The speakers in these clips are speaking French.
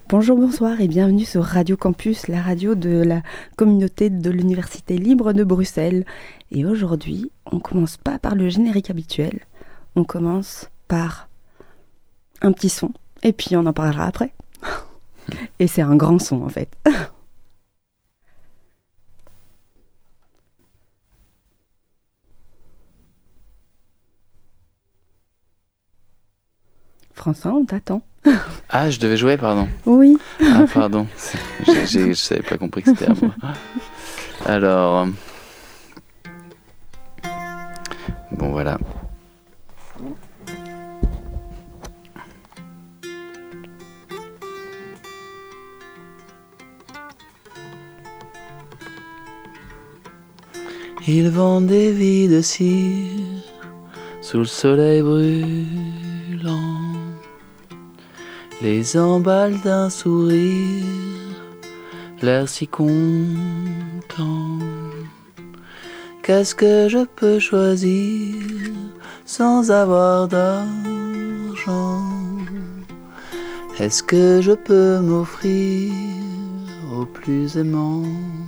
Bonjour, bonsoir et bienvenue sur Radio Campus, la radio de la communauté de l'Université libre de Bruxelles. Et aujourd'hui, on commence pas par le générique habituel, on commence par un petit son et puis on en parlera après. Et c'est un grand son en fait. François, on t'attend. Ah, je devais jouer, pardon. Oui. Ah, pardon. Je savais pas compris que c'était à moi. Alors... Bon, voilà. Ils vendent des vies de cire sous le soleil brûlant, les emballent d'un sourire, l'air si content. Qu'est-ce que je peux choisir sans avoir d'argent? Est-ce que je peux m'offrir au plus aimant?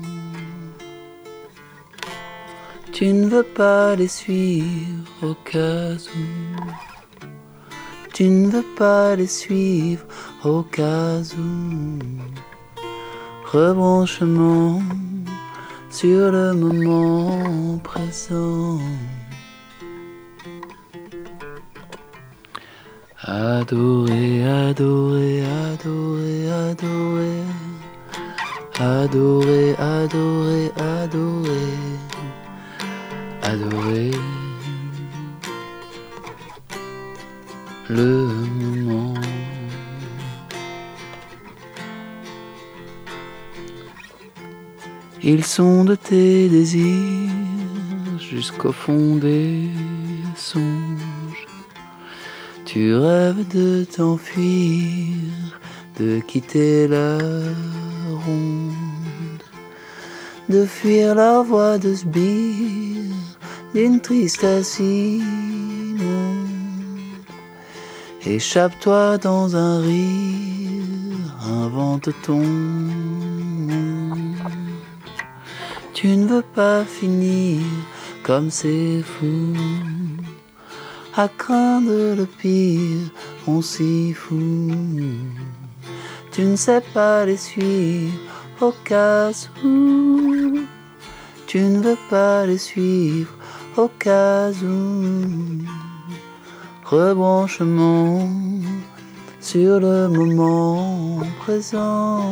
Tu ne veux pas les suivre au cas où. Tu ne veux pas les suivre au cas où. Rebranchement sur le moment présent. Adorer, adorer, adorer, adorer. Adorer, adorer, adorer. Adorer le moment. Ils sont de tes désirs jusqu'au fond des songes. Tu rêves de t'enfuir, de quitter la ronde, de fuir la voix de sbire d'une tristesse immonde. Échappe-toi dans un rire, invente ton monde. Tu ne veux pas finir comme c'est fou, à craindre le pire, on s'y fout. Tu ne sais pas les suivre au cas où. Tu ne veux pas les suivre au cas où. Rebranchement sur le moment présent.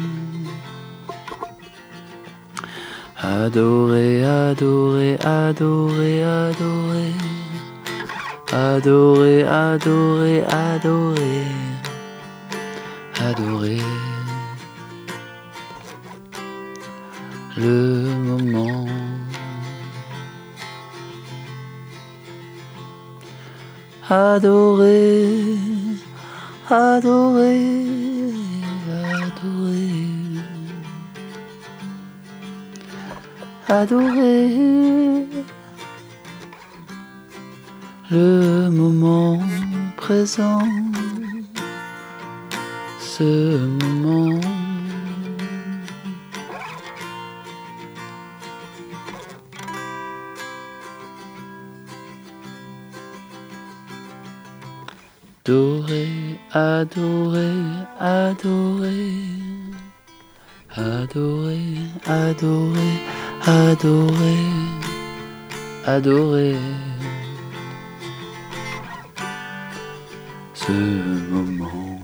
Adorer, adorer, adorer, adorer. Adorer, adorer, adorer. Adorer le moment. Adorer, adorer, adorer. Adorer le moment présent, ce moment. Adorer, adorer, adorer. Adorer, adorer, adorer. Adorer ce moment.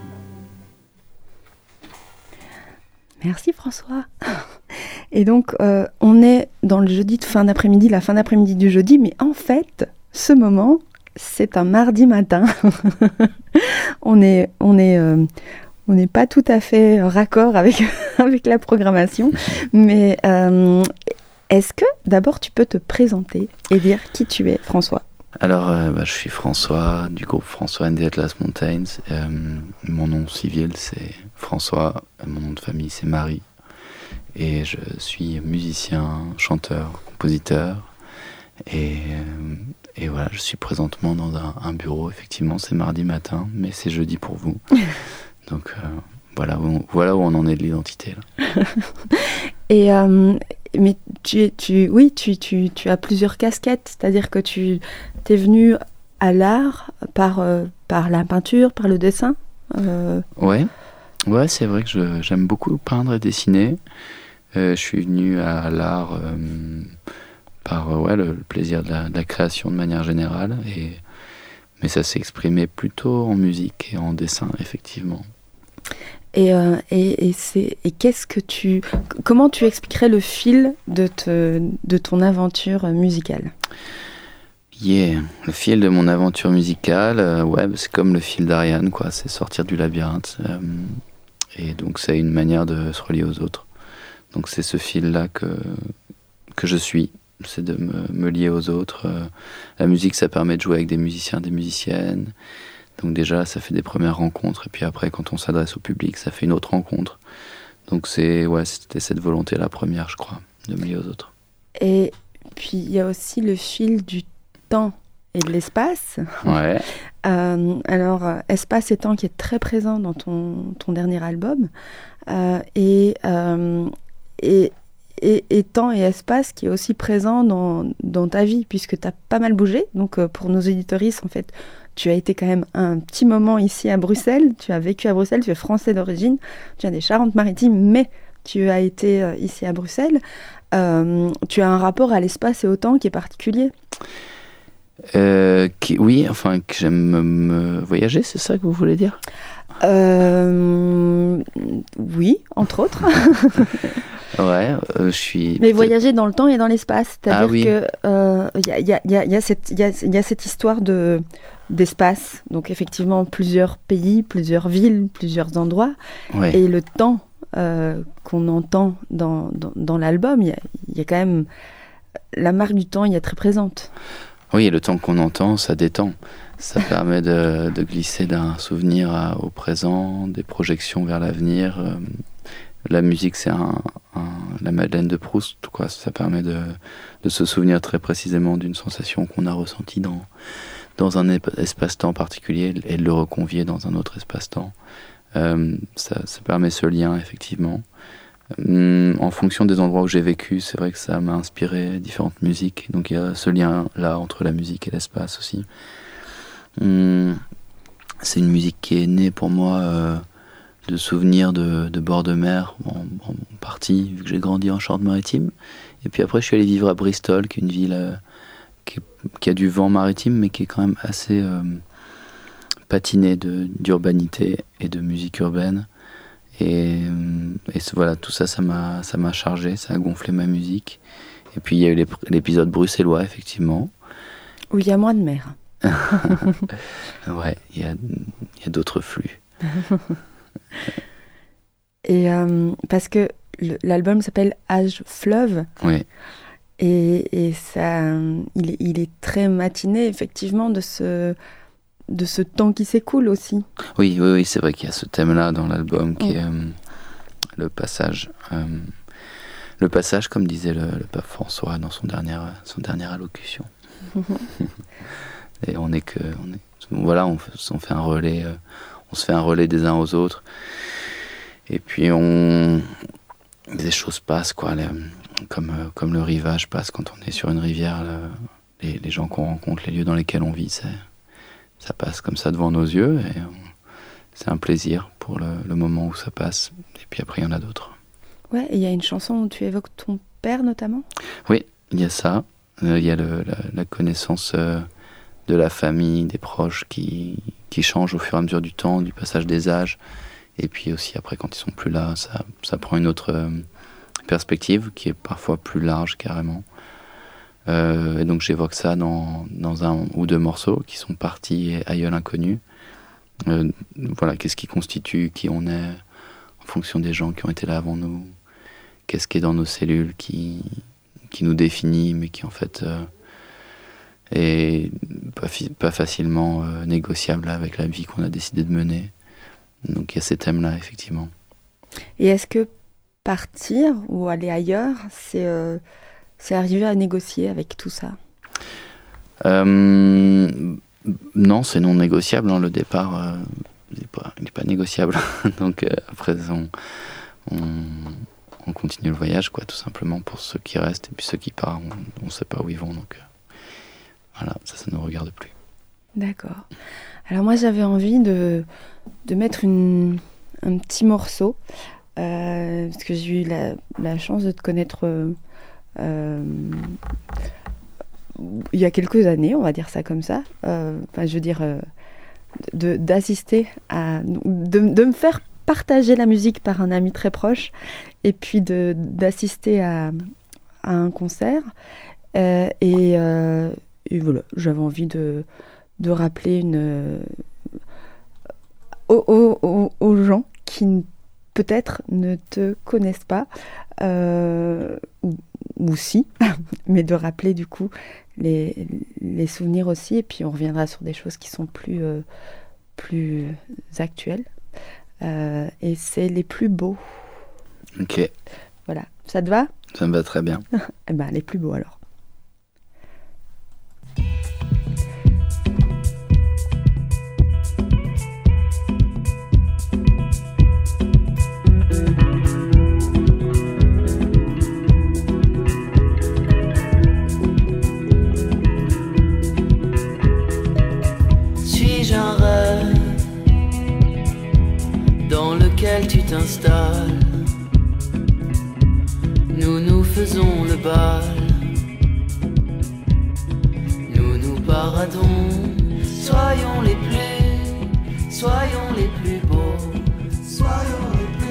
Merci François. Et donc, on est dans le jeudi de fin d'après-midi, la fin d'après-midi du jeudi, mais en fait, ce moment, c'est un mardi matin. On n'est pas tout à fait raccord avec la programmation, mais est-ce que d'abord tu peux te présenter et dire qui tu es, François? Alors, je suis François du groupe François and the Atlas Mountains. Mon nom civil c'est François, mon nom de famille c'est Marie. Et je suis musicien, chanteur, compositeur. Et voilà, je suis présentement dans un bureau. Effectivement, c'est mardi matin, mais c'est jeudi pour vous. Donc voilà où on en est de l'identité, là. Et mais tu as plusieurs casquettes, c'est-à-dire que tu es venu à l'art par la peinture, par le dessin. Ouais, c'est vrai que j'aime beaucoup peindre et dessiner. Je suis venu à l'art par le plaisir de la création de manière générale, mais ça s'est exprimé plutôt en musique et en dessin, effectivement. Et comment tu expliquerais le fil de ton aventure musicale? Le fil de mon aventure musicale, c'est comme le fil d'Ariane, quoi. C'est sortir du labyrinthe. Et donc c'est une manière de se relier aux autres. Donc c'est ce fil-là que je suis. C'est de me lier aux autres. La musique, ça permet de jouer avec des musiciens, des musiciennes. Donc déjà, ça fait des premières rencontres. Et puis après, quand on s'adresse au public, ça fait une autre rencontre. Donc c'était cette volonté-là première, je crois, de me lier aux autres. Et puis il y a aussi le fil du temps et de l'espace. Ouais. Alors, espace et temps qui est très présent dans ton dernier album. Et temps et espace qui est aussi présent dans ta vie, puisque tu as pas mal bougé. Donc, pour nos auditoristes, en fait, tu as été quand même un petit moment ici à Bruxelles. Tu as vécu à Bruxelles, tu es français d'origine. Tu as des Charentes-Maritimes, mais tu as été ici à Bruxelles. Tu as un rapport à l'espace et au temps qui est particulier. Que j'aime voyager, c'est ça que vous voulez dire? Oui, entre autres. Ouais, je suis... Mais voyager dans le temps et dans l'espace, c'est-à-dire oui. que y a cette histoire d'espace, donc effectivement plusieurs pays, plusieurs villes, plusieurs endroits, Ouais. et le temps qu'on entend dans l'album, il y a quand même la marque du temps, il y a très présente. Oui, et le temps qu'on entend, ça détend. Ça permet de glisser d'un souvenir au présent, des projections vers l'avenir. La musique, c'est la Madeleine de Proust, quoi. Ça permet de se souvenir très précisément d'une sensation qu'on a ressentie dans un espace-temps particulier et de le reconvier dans un autre espace-temps. Ça permet ce lien, effectivement. En fonction des endroits où j'ai vécu, c'est vrai que ça m'a inspiré différentes musiques. Donc il y a ce lien-là entre la musique et l'espace aussi. C'est une musique qui est née pour moi de souvenirs de bord de mer, en partie, vu que j'ai grandi en Charente-Maritime. Et puis après, je suis allé vivre à Bristol, qui est une ville qui a du vent maritime, mais qui est quand même assez patinée d'urbanité et de musique urbaine. Et voilà, tout ça, ça m'a chargé, ça a gonflé ma musique. Et puis il y a eu l'épisode bruxellois, effectivement. Où il y a moins de mer. Ouais, il y a d'autres flux. Et parce que l'album s'appelle Âge Fleuve. Oui. Et ça, il est très matiné, effectivement, de ce temps qui s'écoule aussi. Oui, c'est vrai qu'il y a ce thème-là dans l'album qui est le passage. Le passage, comme disait le pape François dans son dernière allocution. Et on fait un relais, on se fait un relais des uns aux autres. Et puis des choses passent, quoi. Comme le rivage passe quand on est sur une rivière. Les gens qu'on rencontre, les lieux dans lesquels on vit, ça passe comme ça devant nos yeux. Et c'est un plaisir pour le moment où ça passe. Et puis après, il y en a d'autres. Ouais, et il y a une chanson où tu évoques ton père, notamment ? Oui, il y a ça. Il y a la connaissance de la famille, des proches qui changent au fur et à mesure du temps, du passage des âges. Et puis aussi, après, quand ils sont plus là, ça prend une autre perspective qui est parfois plus large, carrément. Et donc, j'évoque ça dans un ou deux morceaux qui sont Partis et Aïeul inconnu. Voilà, qu'est-ce qui constitue qui on est en fonction des gens qui ont été là avant nous. Qu'est-ce qui est dans nos cellules qui nous définit, mais qui en fait est pas facilement négociable avec la vie qu'on a décidé de mener. Donc il y a ces thèmes-là, effectivement. Et est-ce que partir ou aller ailleurs, c'est arriver à négocier avec tout ça ? Non, c'est non négociable. Le départ, il est pas négociable. Donc après, on continue le voyage, quoi, tout simplement, pour ceux qui restent. Et puis ceux qui partent, on sait pas où ils vont. Donc voilà, ça nous regarde plus. D'accord. Alors moi, j'avais envie de mettre un petit morceau, parce que j'ai eu la chance de te connaître il y a quelques années, on va dire ça comme ça. Enfin, je veux dire, d'assister de me faire partager la musique par un ami très proche, et puis d'assister à un concert. Et voilà, j'avais envie de rappeler aux gens qui peut-être ne te connaissent pas, ou si, mais de rappeler du coup les souvenirs aussi, et puis on reviendra sur des choses qui sont plus actuelles. Et c'est les plus beaux. Ok. Voilà, ça te va ? Ça me va très bien. Eh ben, les plus beaux alors. Suis-je un rêve dans lequel tu t'installes? Nous faisons le bal, nous paradons. Soyons les plus beaux, soyons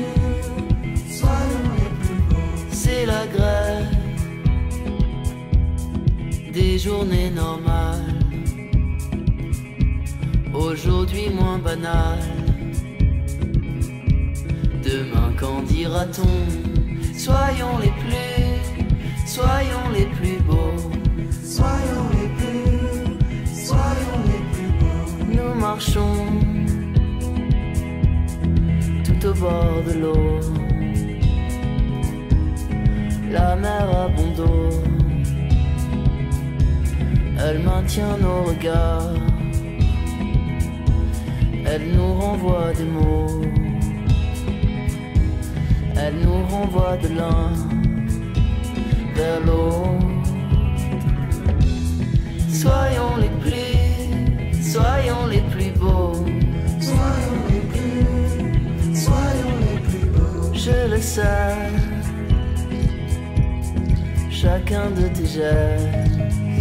les plus beaux. C'est la grève des journées normales, aujourd'hui moins banales. Demain, qu'en dira-t-on? Soyons les plus beaux, soyons les plus beaux. Nous marchons tout au bord de l'eau, la mer à bon dos, elle maintient nos regards, elle nous renvoie des mots, elle nous renvoie de l'un vers l'autre. Soyons les plus beaux, soyons les plus beaux. Je le sais, chacun de tes gestes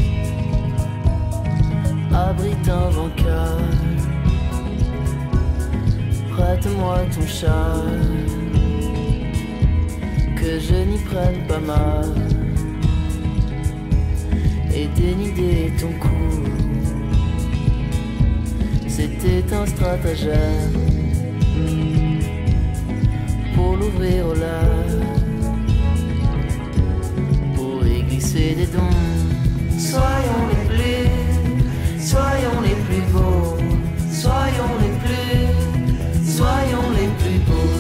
abrite un vainqueur. Prête-moi ton châle, que je n'y prenne pas mal, et dénider ton cou. C'était un stratagème pour l'ouvrir au large, pour y glisser des dons. Soyons les plus beaux, soyons les plus beaux.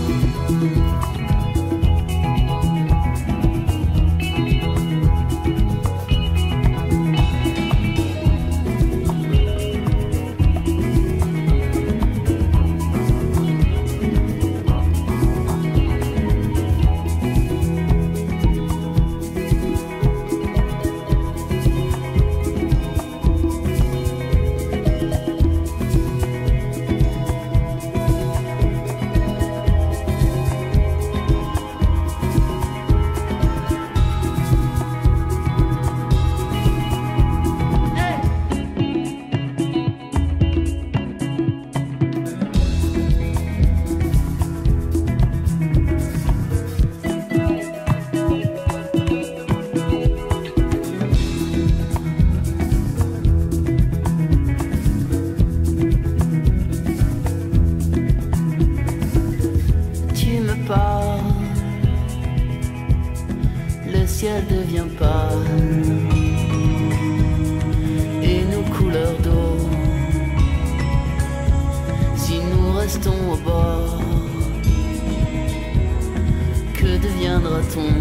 Le ciel devient pâle et nos couleurs d'eau. Si nous restons au bord, que deviendra-t-on?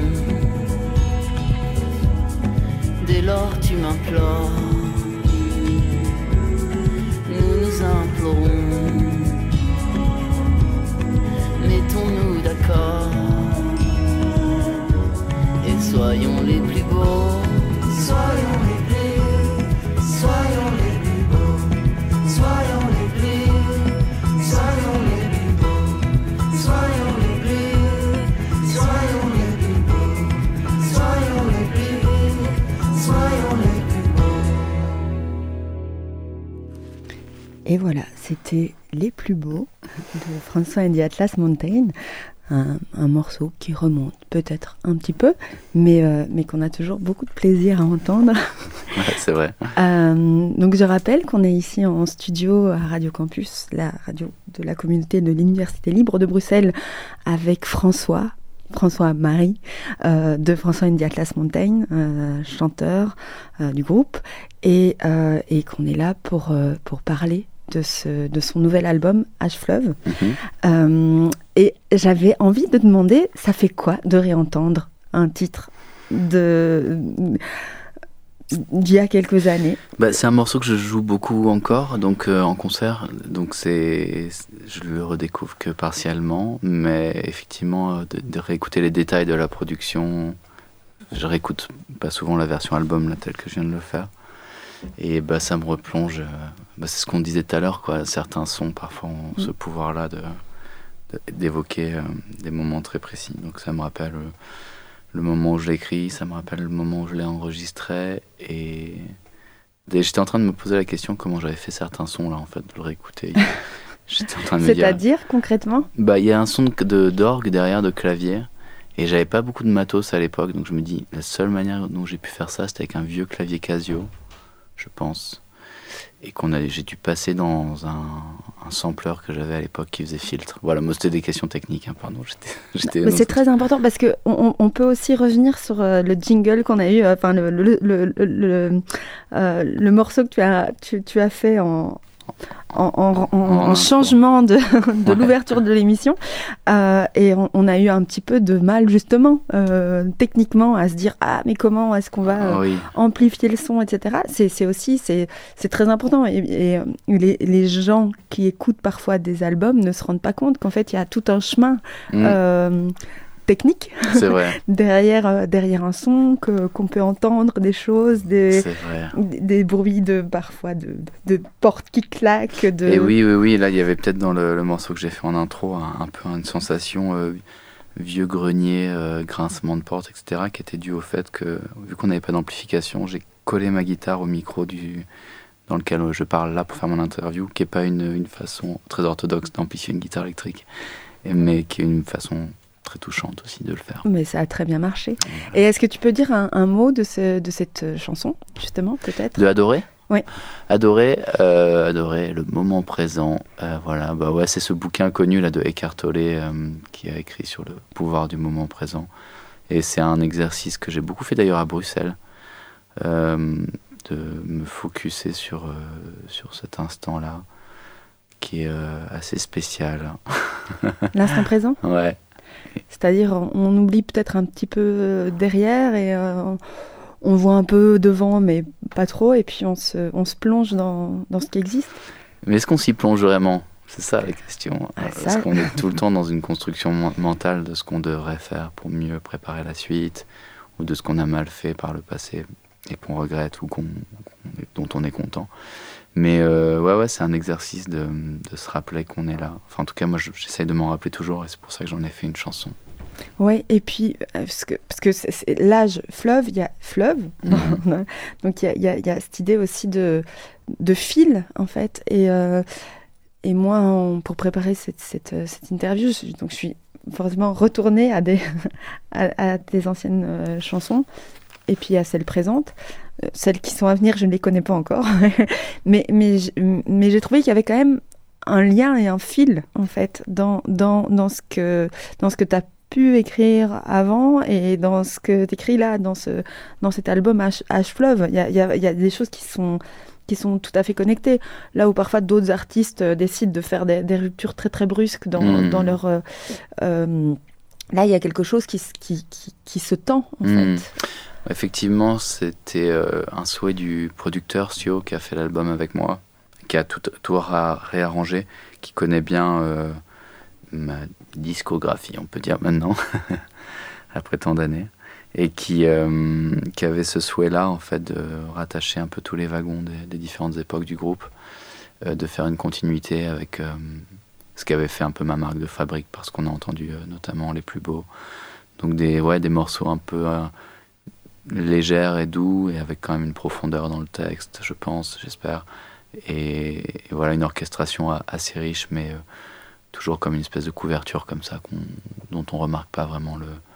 Dès lors tu m'implores, nous nous implorons. Et voilà, c'était Les plus beaux de François and the Atlas Mountain. Un morceau qui remonte peut-être un petit peu, mais qu'on a toujours beaucoup de plaisir à entendre. Ouais, c'est vrai. Donc je rappelle qu'on est ici en studio à Radio Campus, la radio de la communauté de l'Université libre de Bruxelles, avec François-Marie de François and the Atlas Mountain, chanteur du groupe, et qu'on est là pour parler de son nouvel album H-Fleuve. Et j'avais envie de demander, ça fait quoi de réentendre un titre d'il y a quelques années? C'est un morceau que je joue beaucoup encore, donc en concert, donc je le redécouvre que partiellement, mais effectivement de réécouter les détails de la production, je réécoute pas souvent la version album là, telle que je viens de le faire. Et ça me replonge, c'est ce qu'on disait tout à l'heure, quoi. Certains sons parfois ont ce pouvoir-là d'évoquer des moments très précis. Donc ça me rappelle le moment où je l'ai écrit, ça me rappelle le moment où je l'ai enregistré. Et j'étais en train de me poser la question comment j'avais fait certains sons là, en fait, de le réécouter. J'étais en train de me dire. C'est-à-dire concrètement? Il y a un son d'orgue derrière, de clavier. Et j'avais pas beaucoup de matos à l'époque, donc je me dis la seule manière dont j'ai pu faire ça, c'était avec un vieux clavier Casio, je pense, et j'ai dû passer dans un sampler que j'avais à l'époque qui faisait filtre. Voilà, moi c'était des questions techniques, hein, pardon. Mais c'est très important parce que on peut aussi revenir sur le jingle qu'on a eu, enfin le morceau que tu as fait en changement de l'ouverture de l'émission, et on a eu un petit peu de mal justement techniquement à se dire mais comment est-ce qu'on va amplifier le son, etc. C'est très important, et les gens qui écoutent parfois des albums ne se rendent pas compte qu'en fait il y a tout un chemin technique c'est vrai. derrière un son, qu'on peut entendre des choses, des bruits parfois de portes qui claquent. Et oui, là il y avait peut-être dans le morceau que j'ai fait en intro un peu une sensation vieux grenier, grincement de porte, etc., qui était dû au fait que, vu qu'on n'avait pas d'amplification, j'ai collé ma guitare au micro dans lequel je parle là pour faire mon interview, qui n'est pas une façon très orthodoxe d'amplifier une guitare électrique, mais qui est une façon très touchante aussi de le faire. Mais ça a très bien marché. Et est-ce que tu peux dire un mot de cette chanson, justement, peut-être? De Adorer? Oui. Adorer, le moment présent. Voilà, c'est ce bouquin connu là de Eckhart Tolle qui a écrit sur le pouvoir du moment présent. Et c'est un exercice que j'ai beaucoup fait d'ailleurs à Bruxelles, de me focuser sur cet instant-là, qui est assez spécial. L'instant présent? Ouais. C'est-à-dire, on oublie peut-être un petit peu derrière, et on voit un peu devant, mais pas trop, et puis on se plonge dans ce qui existe. Mais est-ce qu'on s'y plonge vraiment? C'est ça la question. Est-ce qu'on est tout le temps dans une construction mentale de ce qu'on devrait faire pour mieux préparer la suite, ou de ce qu'on a mal fait par le passé et qu'on regrette, ou dont on est content? Mais c'est un exercice de se rappeler qu'on est là. Enfin, en tout cas, moi, j'essaye de m'en rappeler toujours, et c'est pour ça que j'en ai fait une chanson. Oui, et puis, parce que c'est l'âge fleuve, il y a fleuve, donc il y a cette idée aussi de fil, en fait. Et moi, pour préparer cette interview, je suis forcément retournée à des anciennes chansons, et puis à celles présentes. Celles qui sont à venir, je ne les connais pas encore. mais j'ai trouvé qu'il y avait quand même un lien et un fil, en fait, dans ce que tu as pu écrire avant, et dans ce que tu écris là, dans cet album H-Fleuve. Il y a des choses qui sont tout à fait connectées. Là où parfois d'autres artistes décident de faire des ruptures très très brusques dans leur... là, il y a quelque chose qui se tend, en fait. Effectivement, c'était un souhait du producteur Sio qui a fait l'album avec moi, qui a tout réarrangé, qui connaît bien ma discographie, on peut dire maintenant, après tant d'années, et qui avait ce souhait-là, en fait, de rattacher un peu tous les wagons des différentes époques du groupe, de faire une continuité avec ce qu'avait fait un peu ma marque de fabrique, parce qu'on a entendu notamment Les Plus Beaux. Donc des morceaux un peu... légère et doux, et avec quand même une profondeur dans le texte, je pense, j'espère, Et voilà, une orchestration assez riche, mais toujours comme une espèce de couverture comme ça, dont on remarque pas vraiment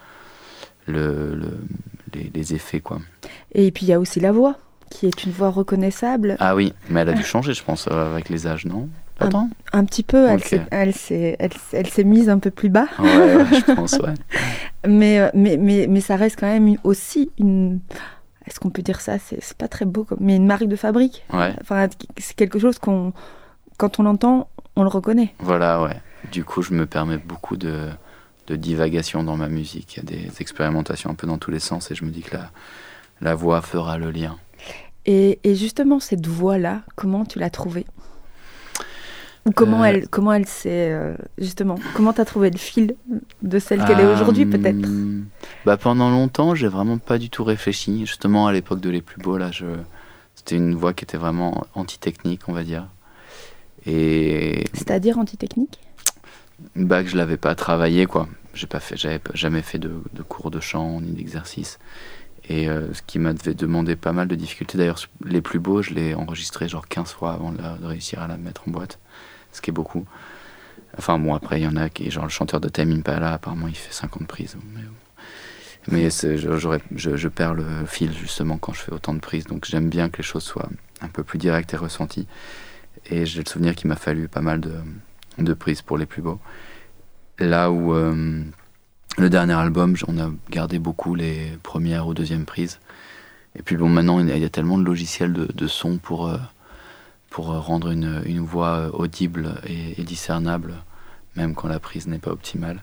les effets, quoi. Et puis il y a aussi la voix, qui est une voix reconnaissable. Ah oui, mais elle a dû changer, je pense, avec les âges, non? Attends. Un petit peu, Ok. elle s'est mise un peu plus bas. Ouais, je pense, ouais. Mais ça reste quand même aussi une... Est-ce qu'on peut dire ça? C'est pas très beau, mais une marque de fabrique. Ouais. Enfin, c'est quelque chose quand on l'entend, on le reconnaît. Voilà, ouais. Du coup, je me permets beaucoup de divagation dans ma musique. Il y a des expérimentations un peu dans tous les sens et je me dis que la voix fera le lien. Et justement, cette voix-là, comment tu l'as trouvée? Ou comment elle s'est... justement, comment tu as trouvé le fil de celle qu'elle est aujourd'hui, peut-être? Pendant longtemps, j'ai vraiment pas du tout réfléchi. Justement, à l'époque de Les Plus Beaux, là, c'était une voix qui était vraiment anti-technique, on va dire. Et... C'est-à-dire anti-technique? Que je l'avais pas travaillé, quoi. J'avais jamais fait de cours de chant ni d'exercice. Et ce qui m'avait demandé pas mal de difficultés. D'ailleurs, Les Plus Beaux, je l'ai enregistré genre 15 fois avant de réussir à la mettre en boîte. Ce qui est beaucoup. Enfin bon, après, il y en a qui... Genre le chanteur de Tame Impala, apparemment, il fait 50 prises. Mais je perds le fil, justement, quand je fais autant de prises. Donc j'aime bien que les choses soient un peu plus directes et ressenties. Et j'ai le souvenir qu'il m'a fallu pas mal de prises pour Les Plus Beaux. Là où le dernier album, on a gardé beaucoup les premières ou deuxièmes prises. Et puis bon, maintenant, il y a tellement de logiciels de son pour rendre une voix audible et discernable, même quand la prise n'est pas optimale.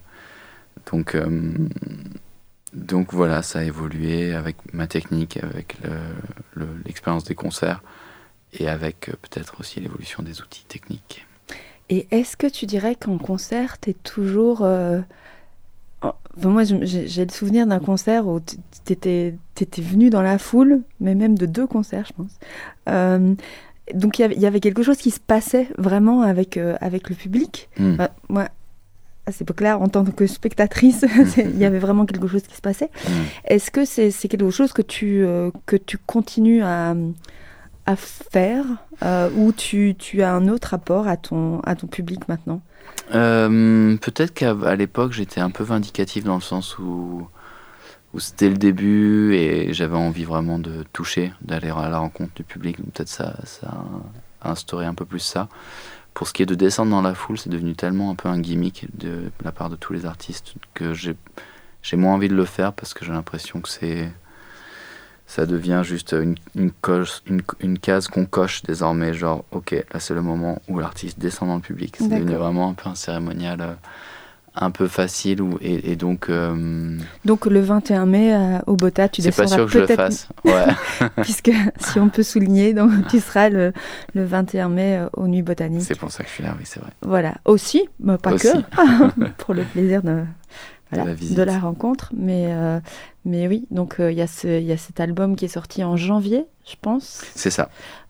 Donc voilà, ça a évolué avec ma technique, avec l'expérience des concerts et avec peut-être aussi l'évolution des outils techniques. Et est-ce que tu dirais qu'en concert, t'es toujours... moi, j'ai le souvenir d'un concert où t'étais venu dans la foule, mais même de 2 concerts, je pense. Donc il y avait quelque chose qui se passait vraiment avec le public. Moi, à cette époque-là, en tant que spectatrice, il y avait vraiment quelque chose qui se passait. Est-ce que c'est quelque chose que tu continues à faire ou tu as un autre rapport à ton public maintenant? Peut-être qu'à l'époque, j'étais un peu vindicatif dans le sens où c'était le début et j'avais envie vraiment de toucher, d'aller à la rencontre du public. Donc peut-être ça a instauré un peu plus ça. Pour ce qui est de descendre dans la foule, c'est devenu tellement un peu un gimmick de la part de tous les artistes que j'ai moins envie de le faire parce que j'ai l'impression que ça devient juste une case qu'on coche désormais, genre ok, là c'est le moment où l'artiste descend dans le public. C'est devenu vraiment un peu un cérémonial un peu facile et donc... Donc le 21 mai au Bota, tu descendras peut-être... C'est pas sûr que je le fasse, ouais. Puisque si on peut souligner, donc tu seras le 21 mai aux Nuits Botaniques. C'est pour ça que je suis là, oui, c'est vrai. Voilà, aussi, mais pas aussi. Que, pour le plaisir de la rencontre. Mais oui, donc il y a cet album qui est sorti en janvier, je pense. C'est ça.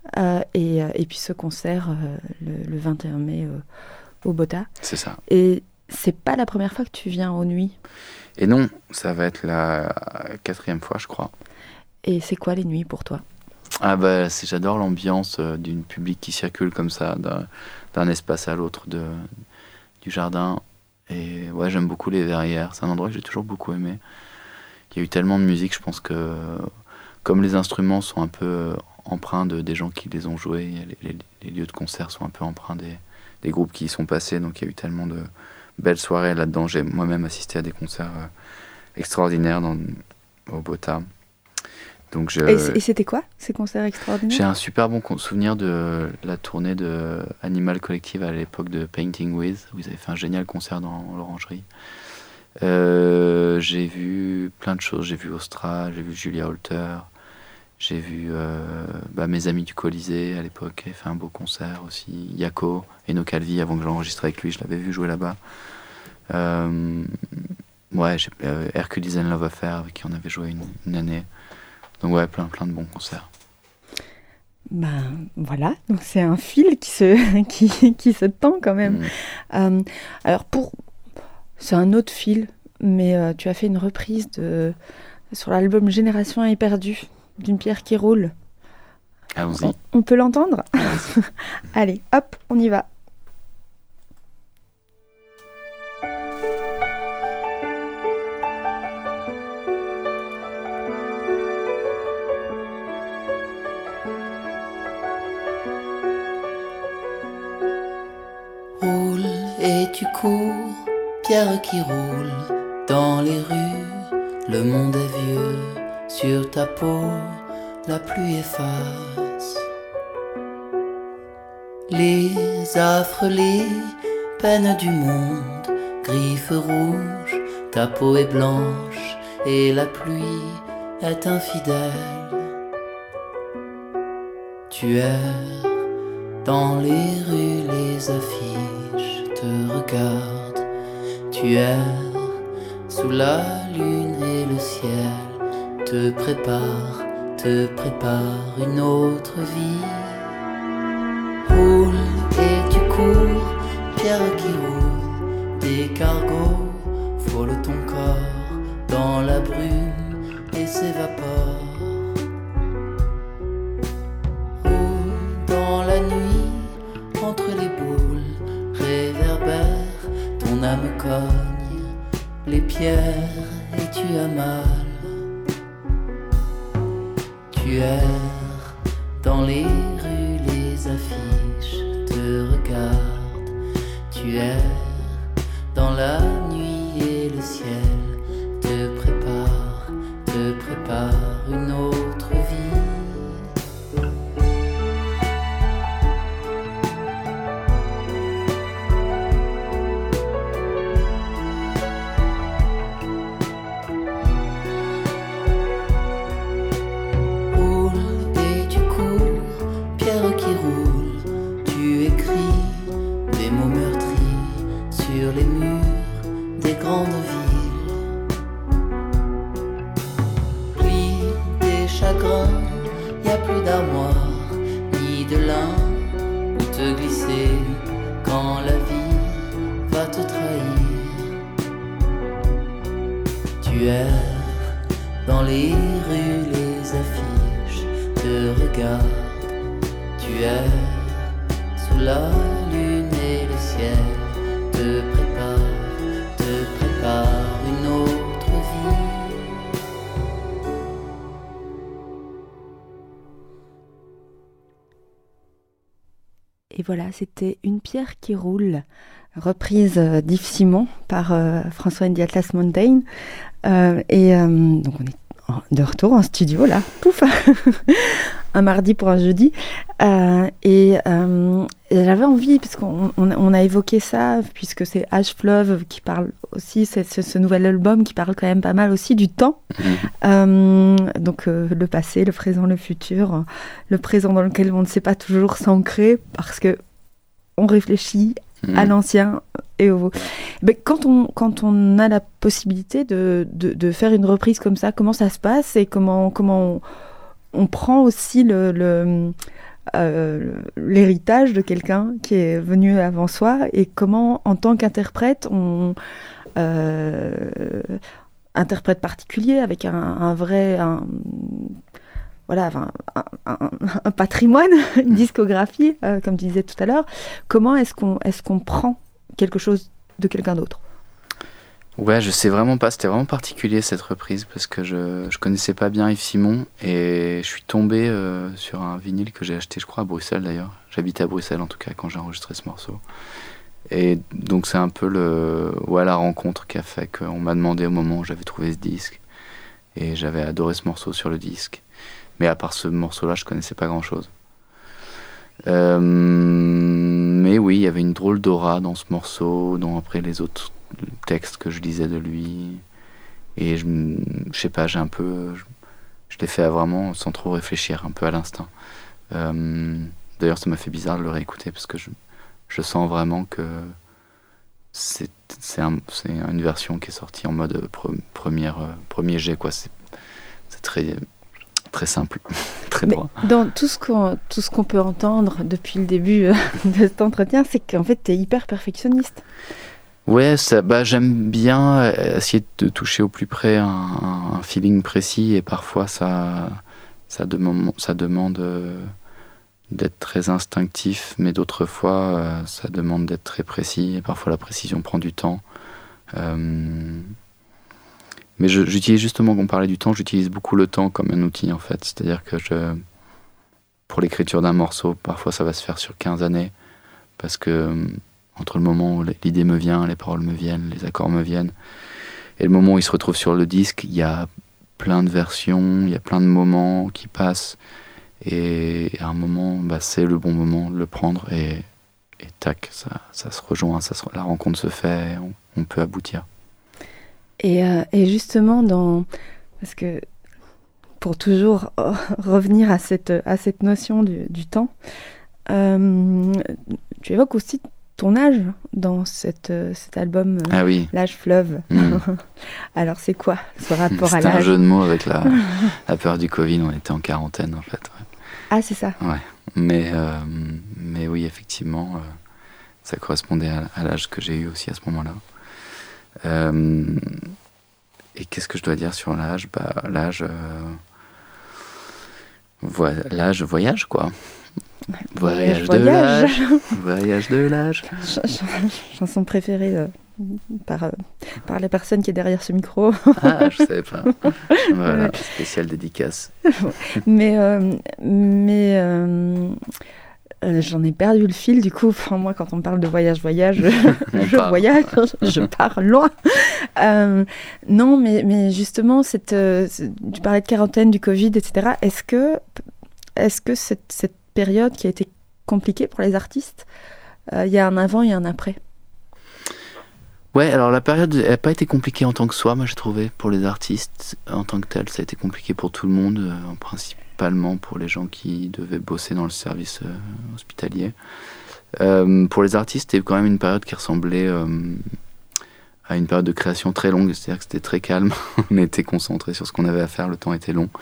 Et puis ce concert le 21 mai au Bota. C'est ça. Et c'est pas la première fois que tu viens aux Nuits? Et non, ça va être la 4e fois, je crois. Et c'est quoi les Nuits pour toi? J'adore l'ambiance d'une public qui circule comme ça, d'un espace à l'autre du jardin. Et ouais, j'aime beaucoup les verrières. C'est un endroit que j'ai toujours beaucoup aimé. Il y a eu tellement de musique, je pense que comme les instruments sont un peu empreints des gens qui les ont joués, les lieux de concert sont un peu empreints des groupes qui y sont passés. Donc il y a eu tellement de belles soirées là-dedans. J'ai moi-même assisté à des concerts extraordinaires au Bota. Donc et c'était quoi ces concerts extraordinaires? J'ai un super bon souvenir de la tournée de Animal Collective à l'époque de Painting With, où ils avaient fait un génial concert dans l'Orangerie. J'ai vu plein de choses. J'ai vu Ostra, j'ai vu Julia Holter, j'ai vu mes amis du Colisée à l'époque, qui avaient fait un beau concert aussi. Yako, Eno Calvi, avant que j'enregistre avec lui, je l'avais vu jouer là-bas. J'ai Hercules and Love Affair, avec qui on avait joué une année. Donc ouais, plein de bons concerts. Voilà, donc c'est un fil qui se tend quand même. Alors c'est un autre fil, mais tu as fait une reprise sur l'album Génération éperdue d'une Pierre qui roule. Allons-y. On peut l'entendre ? Allez, hop, on y va. Roule et tu cours, pierre qui roule dans les rues. Le monde est vieux, sur ta peau, la pluie efface les affres, les peines du monde, griffes rouges, ta peau est blanche et la pluie est infidèle. Tu erres dans les rues, les affiches te regardent. Tu erres sous la lune et le ciel te prépare une autre vie. Roule et tu cours, pierre qui roule, des cargos frôlent ton corps dans la brume et s'évapore. Roule dans la nuit, entre les boules, réverbère, ton âme cogne les pierres et tu as mal. Tu erres dans les rues, les affiches te regardent. Tu erres dans la nuit et le ciel te prépare une autre vie. Les murs des grandes villes, pluie des chagrins, y a plus d'armoire ni de lin où te glisser quand la vie va te trahir. Tu erres dans les rues, les affiches te regardent. Tu erres sous la lune et le ciel te prépare une autre vie. Et voilà, c'était Une pierre qui roule, reprise d'Yves Simon par François and the Atlas Mountain. Donc on est de retour en studio là, pouf, un mardi pour un jeudi. Et j'avais envie, parce qu'on a évoqué ça, puisque c'est Ash Fleuve qui parle aussi, c'est ce nouvel album qui parle quand même pas mal aussi du temps. Donc le passé, le présent, le futur, le présent dans lequel on ne sait pas toujours s'ancrer, parce que on réfléchit à l'ancien et au... Mais quand on a la possibilité de faire une reprise comme ça, comment ça se passe et comment on prend aussi l'héritage de quelqu'un qui est venu avant soi, et comment en tant qu'interprète on interprète particulier avec un patrimoine, une discographie, comme tu disais tout à l'heure. Comment est-ce qu'on prend quelque chose de quelqu'un d'autre ? Ouais, je sais vraiment pas, c'était vraiment particulier cette reprise, parce que je connaissais pas bien Yves Simon, et je suis tombé sur un vinyle que j'ai acheté, je crois, à Bruxelles d'ailleurs. J'habitais à Bruxelles en tout cas quand j'ai enregistré ce morceau. Et donc c'est un peu la rencontre qui a fait qu'on m'a demandé au moment où j'avais trouvé ce disque, et j'avais adoré ce morceau sur le disque. Mais à part ce morceau-là, je connaissais pas grand-chose. Mais oui, il y avait une drôle d'aura dans ce morceau, dont après les autres textes que je lisais de lui. Et je sais pas, je l'ai fait vraiment sans trop réfléchir, un peu à l'instinct. D'ailleurs, ça m'a fait bizarre de le réécouter, parce que je sens vraiment que c'est une version qui est sortie en mode premier jet, quoi. C'est très simple, très droit. Dans tout ce qu'on peut entendre depuis le début de cet entretien, c'est qu'en fait, tu es hyper perfectionniste. Ouais, j'aime bien essayer de toucher au plus près un feeling précis, et parfois ça demande d'être très instinctif, mais d'autres fois, ça demande d'être très précis, et parfois la précision prend du temps. Mais j'utilise justement, on parlait du temps, j'utilise beaucoup le temps comme un outil en fait. C'est-à-dire que pour l'écriture d'un morceau, parfois ça va se faire sur 15 années, parce que entre le moment où l'idée me vient, les paroles me viennent, les accords me viennent, et le moment où il se retrouve sur le disque, il y a plein de versions, il y a plein de moments qui passent, et à un moment, c'est le bon moment de le prendre, et tac, ça se rejoint, la rencontre se fait, et on peut aboutir. Et justement, parce que pour toujours revenir à cette notion du temps, tu évoques aussi ton âge dans cet album Ah oui. L'âge fleuve. Alors c'est quoi ce rapport à l'âge? C'était un jeu de mots avec la peur du Covid, on était en quarantaine en fait. Ouais. Ah c'est ça. Ouais, mais oui effectivement, ça correspondait à l'âge que j'ai eu aussi à ce moment-là. Et qu'est-ce que je dois dire sur l'âge? L'âge voyage quoi. Voyage de l'âge. Voyage de l'âge. Chanson préférée par la personne qui est derrière ce micro. Ah, je savais pas. Voilà, spéciale dédicace. Mais j'en ai perdu le fil, du coup, moi, quand on parle de voyage, je pars loin. Non, mais justement, tu parlais de quarantaine, du Covid, etc. Est-ce que cette période qui a été compliquée pour les artistes, il y a un avant et un après? Ouais, alors la période n'a pas été compliquée en tant que soi, moi j'ai trouvé, pour les artistes en tant que tel, ça a été compliqué pour tout le monde, en principalement pour les gens qui devaient bosser dans le service hospitalier. Pour les artistes, c'était quand même une période qui ressemblait à une période de création très longue, c'est-à-dire que c'était très calme, on était concentrés sur ce qu'on avait à faire, le temps était long.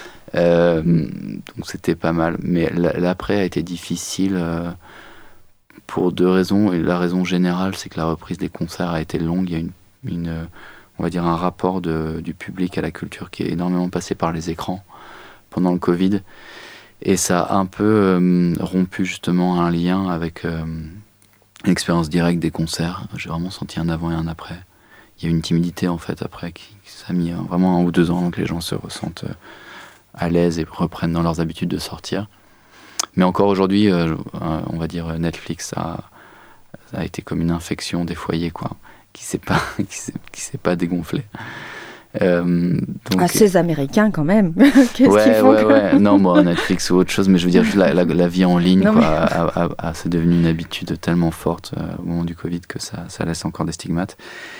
Donc c'était pas mal, mais l'après a été difficile pour deux raisons, et la raison générale c'est que la reprise des concerts a été longue. Il y a on va dire un rapport du public à la culture qui est énormément passé par les écrans pendant le Covid, et ça a un peu rompu justement un lien avec l'expérience directe des concerts. J'ai vraiment senti un avant et un après. Il y a une timidité en fait après qui ça a mis vraiment 1 ou 2 ans avant que les gens se ressentent à l'aise et reprennent dans leurs habitudes de sortir. Mais encore aujourd'hui, on va dire Netflix ça a été comme une infection des foyers quoi, qui s'est pas dégonflé. Donc, ces Américains quand même. Qu'est-ce qu'ils font ouais. Non, moi Netflix ou autre chose, mais je veux dire la vie en ligne c'est devenu une habitude tellement forte au moment du Covid que ça laisse encore des stigmates.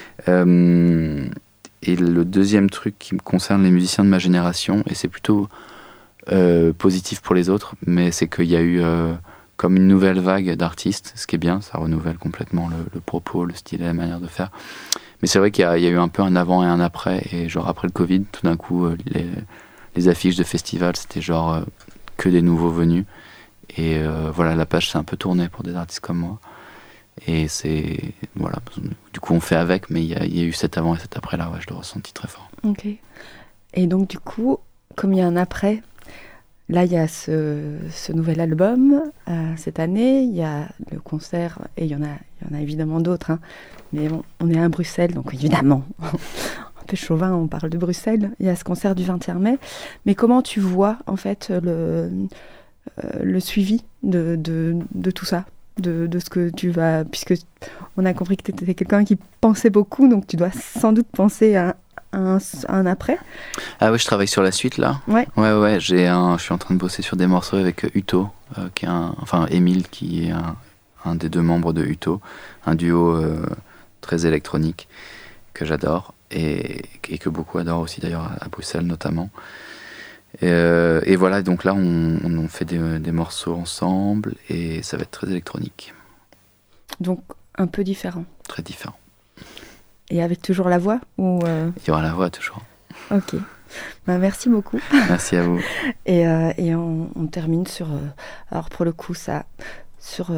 Et le deuxième truc qui me concerne les musiciens de ma génération, et c'est plutôt positif pour les autres, mais c'est qu'il y a eu comme une nouvelle vague d'artistes, ce qui est bien, ça renouvelle complètement le propos, le style et la manière de faire. Mais c'est vrai qu'il y a eu un peu un avant et un après, et genre après le Covid, tout d'un coup, les affiches de festivals, c'était genre que des nouveaux venus. Et voilà, la page s'est un peu tournée pour des artistes comme moi. Et c'est... Voilà, du coup on fait avec, mais il y a eu cet avant et cet après là, ouais, je le ressentis très fort. Ok. Et donc du coup, comme il y a un après, là il y a ce nouvel album cette année, il y a le concert, et il y en a évidemment d'autres, hein. Mais bon, on est à Bruxelles, donc évidemment, un peu chauvin, on parle de Bruxelles, il y a ce concert du 21 mai. Mais comment tu vois en fait le suivi de tout ça, de ce que tu vas, puisque on a compris que tu étais quelqu'un qui pensait beaucoup, donc tu dois sans doute penser à un après. Ah oui, je travaille sur la suite là. Ouais. Je suis en train de bosser sur des morceaux avec Uto, qui est Émile, qui est un des 2 membres de Uto, un duo très électronique que j'adore et que beaucoup adorent aussi d'ailleurs à Bruxelles notamment. Et voilà, donc là on fait des morceaux ensemble et ça va être très électronique. Donc un peu différent. Très différent. Et avec toujours la voix ou Il y aura la voix toujours. Ok. Merci beaucoup. Merci à vous. Et on termine sur, alors pour le coup ça, sur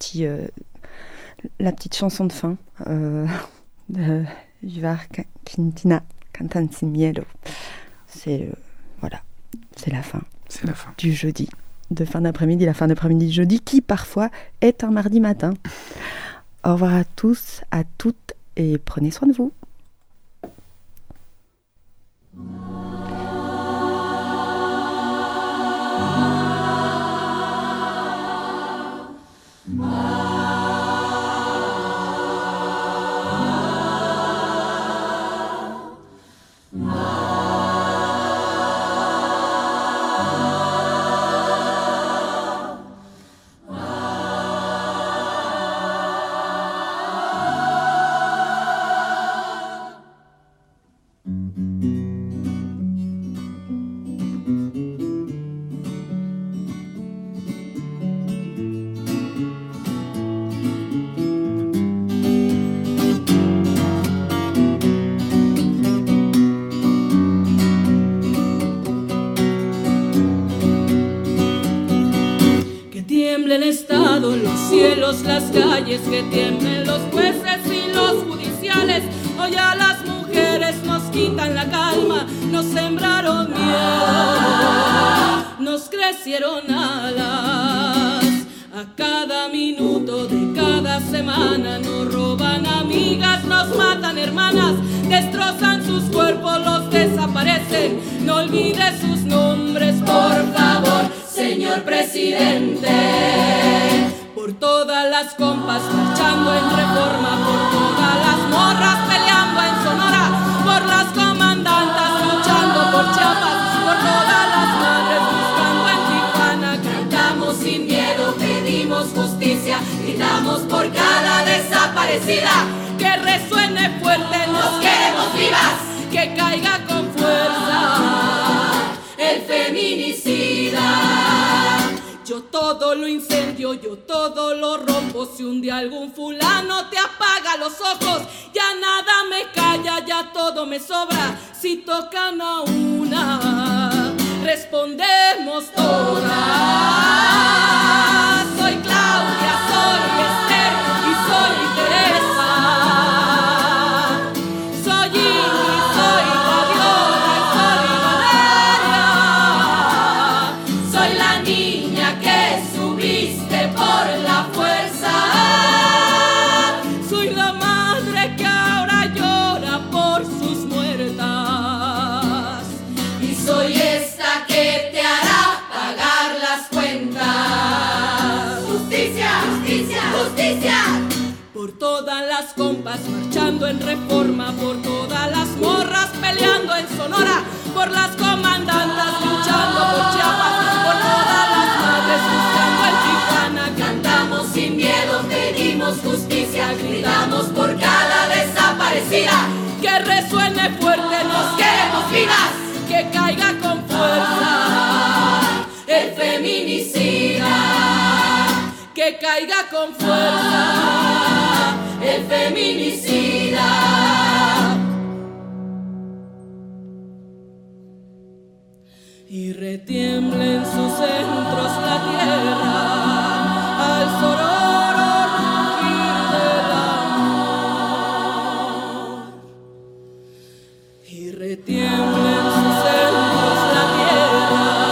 la petite chanson de fin de Ivar Quintina, Cantan sin miedo. C'est voilà, c'est la fin. C'est la fin. Du jeudi. de fin d'après-midi, la fin d'après-midi de jeudi, qui parfois est un mardi matin. Au revoir à tous, à toutes, et prenez soin de vous. El Estado, los cielos, las calles, que tiemblen los jueces y los judiciales. Hoy a las mujeres nos quitan la calma, nos sembraron miedo, nos crecieron alas. A cada minuto de cada semana nos roban amigas, nos matan hermanas, destrozan sus cuerpos, los desaparecen. No olvide sus nombres, por favor, señor presidente. Por todas las compas marchando en Reforma, por todas las morras peleando en Sonora, por las comandantas luchando por Chiapas, por todas las madres buscando en Tijuana. Cantamos sin miedo, pedimos justicia, gritamos por cada desaparecida. Que resuene fuerte, nos queremos vivas, que caiga con fuerza el feminicida. Yo todo lo incendio, yo todo lo rompo. Si un día algún fulano te apaga los ojos, ya nada me calla, ya todo me sobra. Si tocan a una, respondemos todas. Soy Claudia, soy Esther y soy Teresa. Soy Ingrid, soy Fabiola y soy Valeria. Soy la niña que subiste por la fuerza. Soy la madre que ahora llora por sus muertas. Y soy esta que te hará pagar las cuentas. Justicia, justicia, justicia. Por todas las compas marchando en Reforma, por todas las morras peleando en Sonora, por las comandantas luchando por Chiapas, por todas las madres buscando en Tijuana. Cantamos sin miedo, pedimos justicia, gritamos por cada desaparecida. Que resuene fuerte, nos queremos vivas, que caiga con fuerza el feminicida. Que caiga con fuerza el feminicida. Y retiembla en sus centros la tierra al sororo rugir del amor. Y retiembla en sus centros la tierra